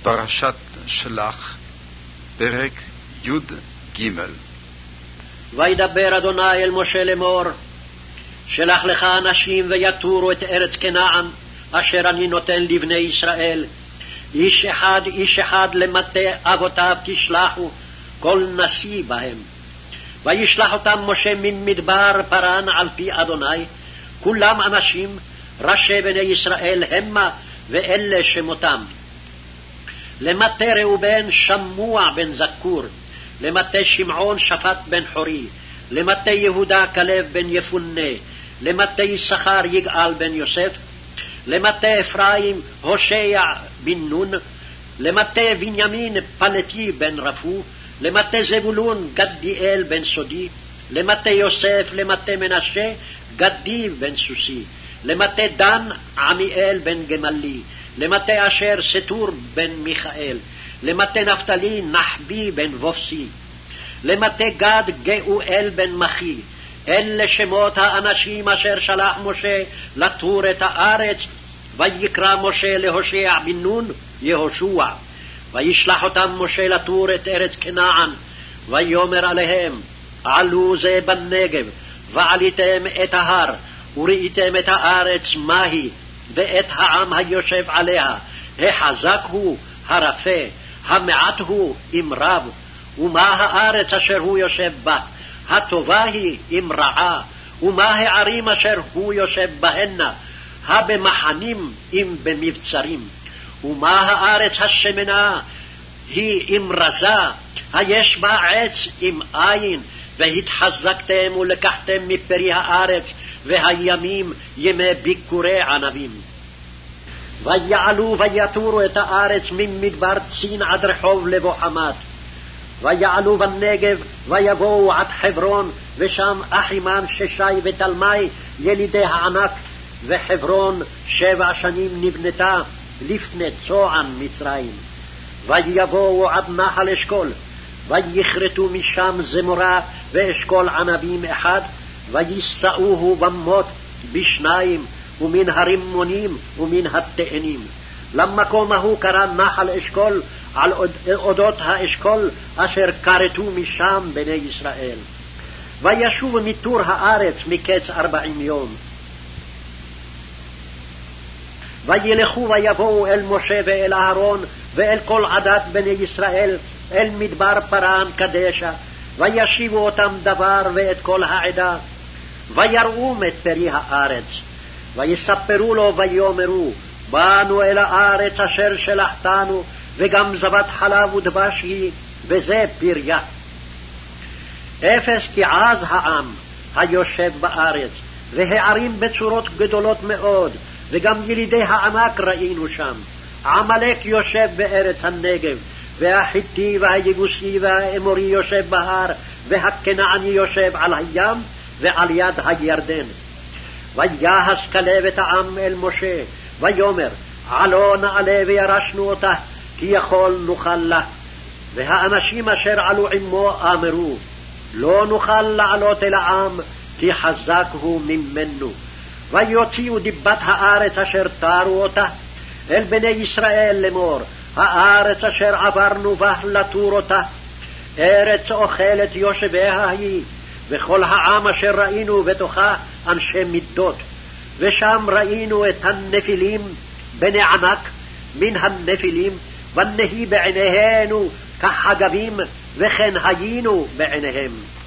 פרשת שלח, פרק י"ג. וידבר אדוני אל משה לאמור, שלח לך אנשים ויתורו את ארץ כנען, אשר אני נותן לבני ישראל. איש אחד למטה אבותיו תשלחו, כל נשיא בהם. וישלח אותם משה ממדבר פרן על פי אדוני, כולם אנשים, ראשי בני ישראל המה, ואלה שמותם. למטה ראובן שמוע בן זכור, למטה שמעון שפט בן חורי, למטה יהודה כלב בן יפונה, למטה יששכר יגאל בן יוסף, למטה אפרים הושע בן נון, למטה בנימין פלטי בן רפו, למטה זבולון גדיאל בן סודי, למטה יוסף למטה מנשה גדי בן סוסי, למטה דן עמיאל בן גמלי, למטה אשר סתור בן מיכאל, למטה נפתלי נחבי בן וופסי, למטה גד גאואל בן מחי. אלה שמות האנשים אשר שלח משה לתור את הארץ. ויקרא משה להושע בן נון יהושע. וישלח אותם משה לתור את ארץ כנען, ויאמר עליהם, עלו זה בנגב, ועליתם את ההר, וראיתם את הארץ מהי, ואת העם היושב עליה, החזק הוא, הרפה, המעט הוא, אם רב, ומה הארץ אשר הוא יושב בה, הטובה היא, אם רעה, ומה הערים אשר הוא יושב בהנה, הבמחנים, אם במבצרים, ומה הארץ השמנה, היא אם רזה, היש בה עץ אם אין, והתחזקתם ולקחתם מפרי הארץ, והימים ימי ביקורי ענבים. ויעלו ויתורו את הארץ ממדבר צין עד רחוב לבו חמת. ויעלו בנגב ויבואו עד חברון, ושם אחימן ששי ותלמי ילידי הענק, וחברון 7 שנים נבנתה לפני צוען מצרים. ויבואו עד נחל אשכול, ויכרתו משם זמורה ואשכול ענבים אחד, ויסעוהו במות בשניים, ומן הרימונים ומן התאנים. למקום ההוא קרא נחל אשכול על אודות האשכול אשר כרתו משם בני ישראל. וישוב מתור הארץ מקץ 40 יום. וילכו ויבואו אל משה ואל אהרון ואל כל עדת בני ישראל אל מדבר פרן קדשה, וישיבו אותם דבר ואת כל העדה, ויראום את פרי הארץ. ויספרו לו ויאמרו, באנו אל הארץ אשר שלחתנו, וגם זבת חלב ודבש היא, וזה פריה. אפס כי עז העם היושב בארץ, והערים בצורות גדולות מאוד, וגם ילידי הענק ראינו שם. עמלק יושב בארץ הנגב, והחיתי והיבוסי והאמורי יושב בהר, והכנעני יושב על הים ועל יד הירדן. ויהס כלב את העם אל משה, ויאמר, עלו נעלה וירשנו אותה, כי יכול נוכל לה. והאנשים אשר עלו עמו אמרו, לא נוכל לעלות אל העם, כי חזק הוא ממנו. ויוציאו דיבת הארץ אשר תארו אותה אל בני ישראל לאמור, הארץ אשר עברנו בה לתור אותה, ארץ אוכלת יושביה היא, וכל העם אשר ראינו בתוכה אנשי מידות. ושם ראינו את הנפילים בני ענק מן הנפילים, ונהי בעינינו כחגבים, וכן היינו בעיניהם.